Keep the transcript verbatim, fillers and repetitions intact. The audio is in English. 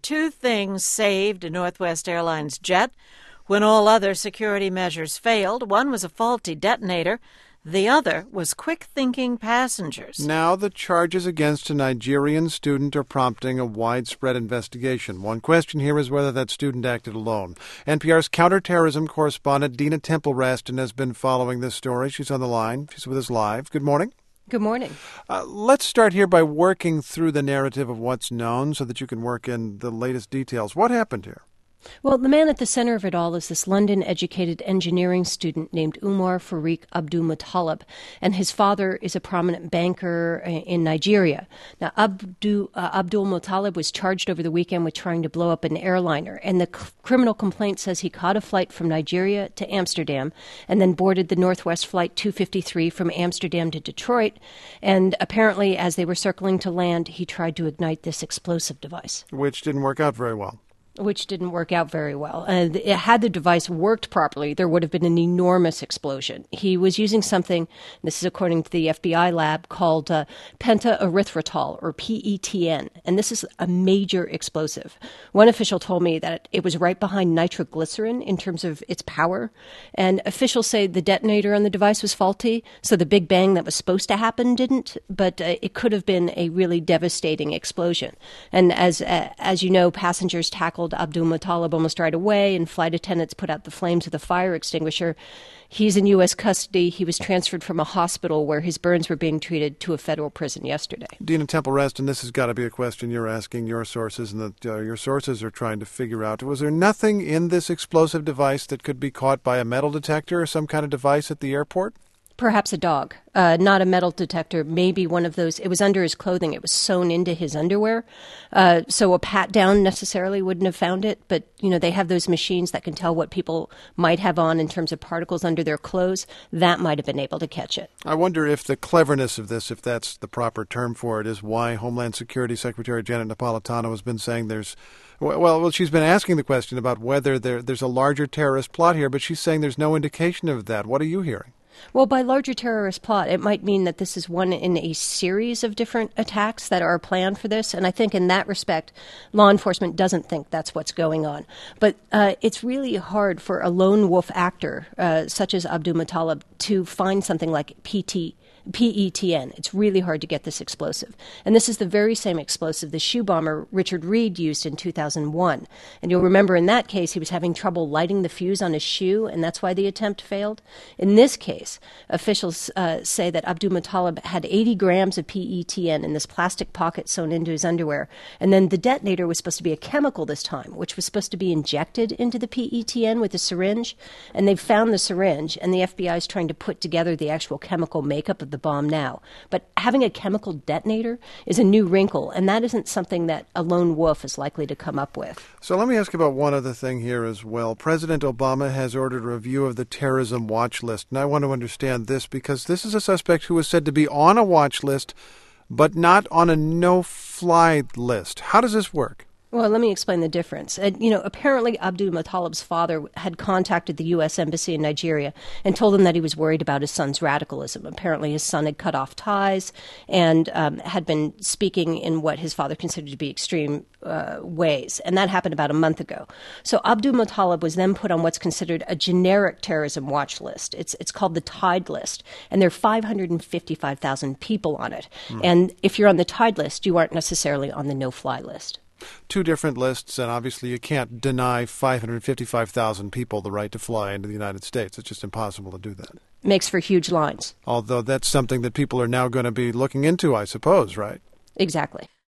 two things saved Northwest Airlines' jet when all other security measures failed. One was a faulty detonator. The other was quick-thinking passengers. Now the charges against a Nigerian student are prompting a widespread investigation. One question here is whether that student acted alone. N P R's counterterrorism correspondent Dina Temple-Raston has been following this story. She's on the line. She's with us live. Good morning. Good morning. Uh, let's start here by working through the narrative of what's known so that you can work in the latest details. What happened here? Well, the man at the center of it all is this London-educated engineering student named Umar Fareeq Abdul-Muttalib, and his father is a prominent banker in Nigeria. Now, Abdu, uh, Abdul-Muttalib was charged over the weekend with trying to blow up an airliner, and the c- criminal complaint says he caught a flight from Nigeria to Amsterdam and then boarded the Northwest Flight two fifty-three from Amsterdam to Detroit, and apparently, as they were circling to land, he tried to ignite this explosive device. Which didn't work out very well. Which didn't work out very well. And uh, had the device worked properly, there would have been an enormous explosion. He was using something, this is according to the F B I lab, called uh, pentaerythritol, or P E T N, and this is a major explosive. One official told me that it was right behind nitroglycerin in terms of its power, and officials say the detonator on the device was faulty, so the big bang that was supposed to happen didn't, but uh, it could have been a really devastating explosion. And as uh, as you know, passengers tackled Abdul-Muttalib almost right away, and flight attendants put out the flames with a fire extinguisher. He's in U S custody. He was transferred from a hospital where his burns were being treated to a federal prison yesterday. Dina Temple-Raston, this has got to be a question you're asking your sources and that uh, your sources are trying to figure out. Was there nothing in this explosive device that could be caught by a metal detector or some kind of device at the airport? Perhaps a dog, uh, not a metal detector, maybe one of those. It was under his clothing. It was sewn into his underwear. Uh, so a pat down necessarily wouldn't have found it. But, you know, they have those machines that can tell what people might have on in terms of particles under their clothes. That might have been able to catch it. I wonder if the cleverness of this, if that's the proper term for it, is why Homeland Security Secretary Janet Napolitano has been saying there's Well, well, she's been asking the question about whether there, there's a larger terrorist plot here, but she's saying there's no indication of that. What are you hearing? Well, by larger terrorist plot, it might mean that this is one in a series of different attacks that are planned for this. And I think in that respect, law enforcement doesn't think that's what's going on. But uh, it's really hard for a lone wolf actor, uh, such as Abdul-Muttalib, to find something like P T. P E T N. It's really hard to get this explosive. And this is the very same explosive the shoe bomber Richard Reed used in two thousand one. And you'll remember in that case, he was having trouble lighting the fuse on his shoe, and that's why the attempt failed. In this case, officials uh, say that Abdul-Muttalib had eighty grams of P E T N in this plastic pocket sewn into his underwear. And then the detonator was supposed to be a chemical this time, which was supposed to be injected into the P E T N with a syringe. And they've found the syringe, and the F B I is trying to put together the actual chemical makeup of the bomb now. But having a chemical detonator is a new wrinkle, and that isn't something that a lone wolf is likely to come up with. So let me ask about one other thing here as well. President Obama has ordered a review of the terrorism watch list, and I want to understand this because this is a suspect who is said to be on a watch list, but not on a no-fly list. How does this work? Well, let me explain the difference. Uh, you know, apparently Abdul-Muttalib's father had contacted the U S Embassy in Nigeria and told him that he was worried about his son's radicalism. Apparently his son had cut off ties and um, had been speaking in what his father considered to be extreme uh, ways. And that happened about a month ago. So Abdul-Muttalib was then put on what's considered a generic terrorism watch list. It's it's called the Tide list. And there are five hundred fifty-five thousand people on it. Mm. And if you're on the Tide list, you aren't necessarily on the no-fly list. Two different lists, and obviously you can't deny five hundred fifty-five thousand people the right to fly into the United States. It's just impossible to do that. Makes for huge lines. Although that's something that people are now going to be looking into, I suppose, right? Exactly.